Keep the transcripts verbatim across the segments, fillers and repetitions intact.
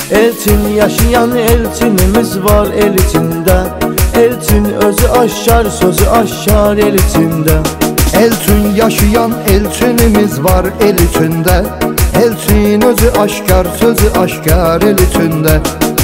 Elçin yaşayan elçinimiz var el içinde. Elçin özü aşar, sözü aşar el içinde. Elçin yaşayan elçinimiz var el içinde. Elçin özü aşkar, sözü aşkar el içinde.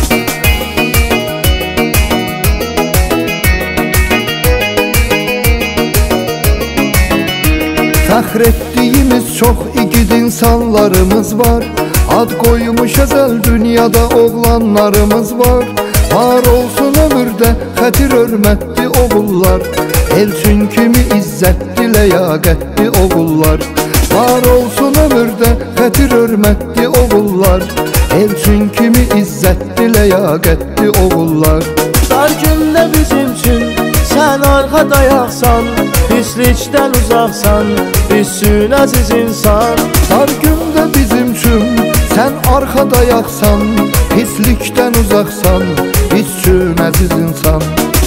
Fəxr etdiyimiz çox igid insanlarımız var. Ad koymuş ezel dünyada oğlanlarımız var. Var olsun ömürdə xətir hörmətli oğullar. Elçin kimi izzətli ləyaqətli oğullar. Var olsun ömürdə xətir hörmətli oğullar. Elçin kimi izzətli ləyaqətli oğullar. Dar gündə bizim üçün sən arxada yaxsan, pislikdən uzaqsan, bizsün əziz insan. Dar gündə bizim üçün sən arxada yaxsan, pislikdən uzaqsan, bizsün əziz insan.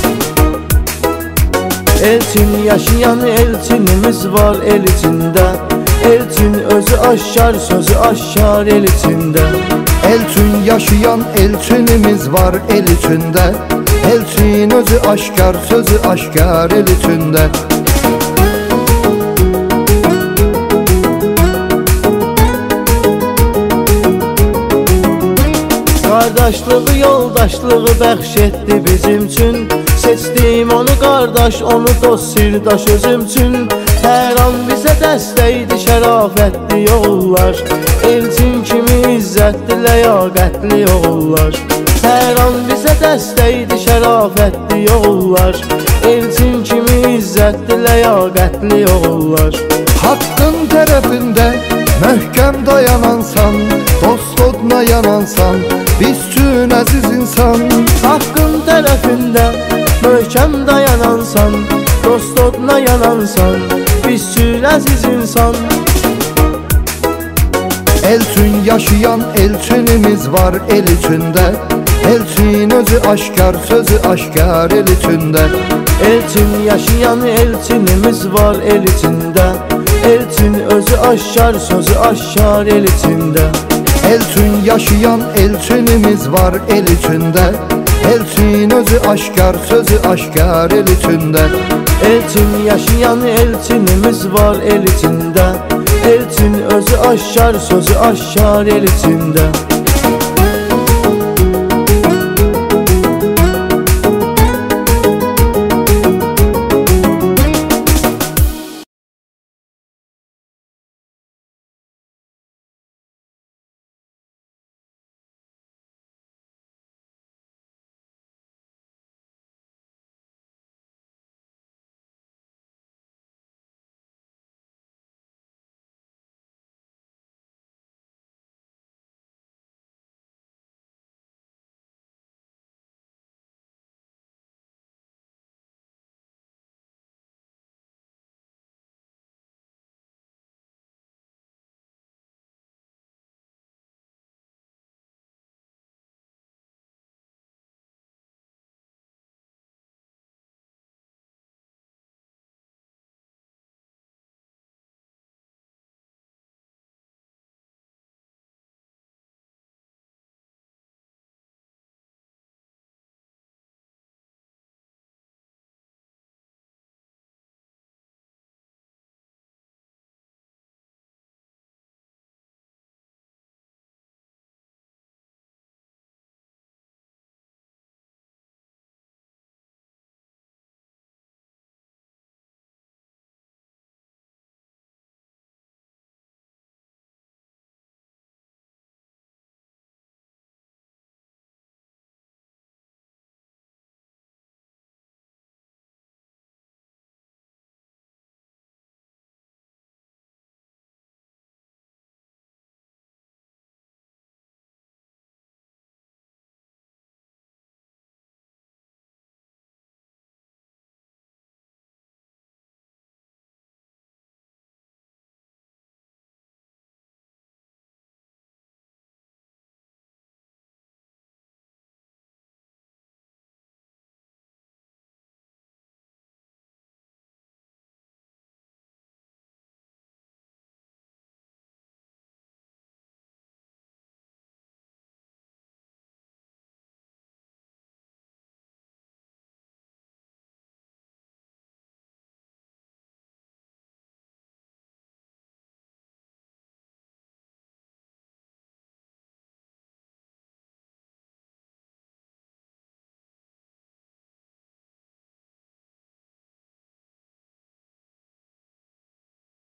Elçin yaşayan elçinimiz var el içində. Elçin özü aşar, sözü aşar el içində. Elçin yaşayan elçinimiz var el içində. Elçin özü aşkar, sözü aşkar el içində. Qardaşlığı, yoldaşlığı bəxş etdi bizim üçün. Seçdim onu qardaş, onu dost, sirdaş özüm üçün. Hər an bizə dəstəkdi şərafətli oğullar. Elçin kimi izzətli, ləyaqətli oğullar. Hər an bizə dəstəkdi şərafətli oğullar. Elçin kimi izzətli, ləyaqətli oğullar. Haqqın tərəfində möhkəm dayanansan, dost oduna yanansan, bizsün əziz insan. Haqqın tərəfində möhkəm dayanansan, dost oduna yanansan, bizsün əziz insan. Elçin yaşayan elçinimiz var el içində. Elçin özü aşkar, sözü aşkar el içində. Elçin yaşayan elçinimiz var el içində. Elçin özü aşar, sözü aşar el içində. Elçin yaşayan elçinimiz var el içində. Elçin özü aşkar, sözü aşkar el içində. Elçin yaşayan elçinimiz var el içində. Elçin özü aşar, sözü aşar el içində.